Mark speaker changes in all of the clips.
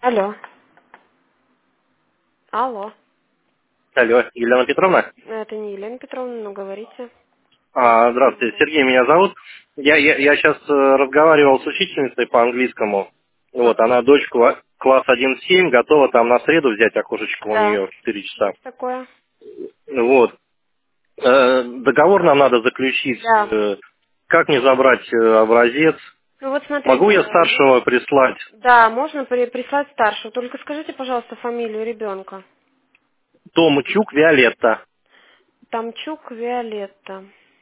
Speaker 1: Алло. Алло.
Speaker 2: Алло, Елена Петровна?
Speaker 1: Это не Елена Петровна, но говорите.
Speaker 2: Здравствуйте, Сергей меня зовут. Я сейчас разговаривал с учительницей по английскому. Вот,
Speaker 1: Ага.
Speaker 2: она дочку класс 1-7 готова там на среду взять окошечко у
Speaker 1: Да.
Speaker 2: нее в 4 часа.
Speaker 1: Есть такое?
Speaker 2: Вот. Договор нам надо заключить.
Speaker 1: Да.
Speaker 2: Как мне забрать образец?
Speaker 1: Ну вот смотрите,
Speaker 2: Могу я старшего прислать?
Speaker 1: да, можно прислать старшего. Только скажите, пожалуйста, фамилию ребенка.
Speaker 2: Томчук Виолетта.
Speaker 1: Тамчук Виолетта.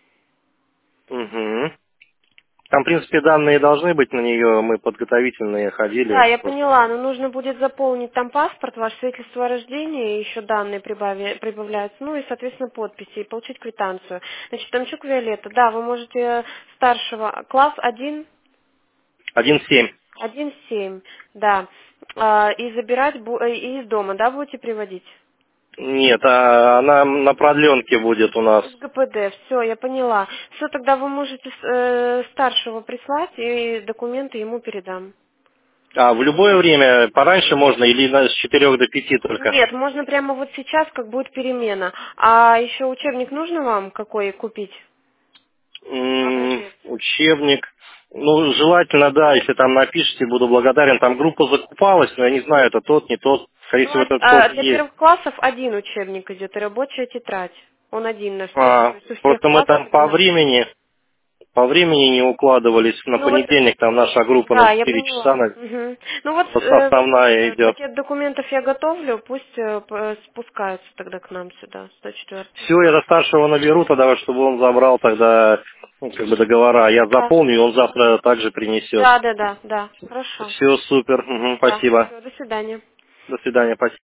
Speaker 2: Угу. Там, в принципе, данные должны быть на нее. Мы подготовительные
Speaker 1: Да,
Speaker 2: ходили.
Speaker 1: я
Speaker 2: Просто.
Speaker 1: поняла, но нужно будет заполнить там паспорт, ваше свидетельство о рождении, и еще данные прибавляются, ну и, соответственно, подписи, и получить квитанцию. Значит, Тамчук Виолетта, да, вы можете старшего, класс 1,
Speaker 2: 1-7.
Speaker 1: 1,7, да. И забирать и из дома, да, будете приводить?
Speaker 2: Нет, она на продленке будет у нас.
Speaker 1: Из ГПД, все, я поняла. Все, тогда вы можете старшего прислать, и документы ему передам.
Speaker 2: В любое время, пораньше можно или с 4 до 5 только?
Speaker 1: Нет, можно прямо вот сейчас, как будет перемена. А еще учебник нужно вам какой купить? Образец.
Speaker 2: Учебник. Ну, желательно, да, если там напишите, буду благодарен. Там группа закупалась, но я не знаю, это тот, не тот. Скорее
Speaker 1: Ну,
Speaker 2: всего, это тот
Speaker 1: для
Speaker 2: есть.
Speaker 1: первых классов один учебник идет, и рабочая тетрадь. Он один на всех. То есть у всех
Speaker 2: Просто мы
Speaker 1: классов
Speaker 2: там
Speaker 1: одинаковый.
Speaker 2: по времени не укладывались. На
Speaker 1: Ну вот,
Speaker 2: понедельник там наша группа на
Speaker 1: да, я
Speaker 2: 4 часа
Speaker 1: поняла. Мгм. Ну вот,
Speaker 2: основная идет.
Speaker 1: пакет документов я готовлю, пусть спускаются тогда к нам сюда, 104.
Speaker 2: Все, я до старшего наберу тогда, чтобы он забрал тогда как бы договора. Я
Speaker 1: Да.
Speaker 2: заполню, и он завтра также принесет.
Speaker 1: Да, да, да, да. Хорошо.
Speaker 2: Все супер. Мгм,
Speaker 1: Да.
Speaker 2: спасибо.
Speaker 1: Все, до свидания.
Speaker 2: До свидания. Спасибо.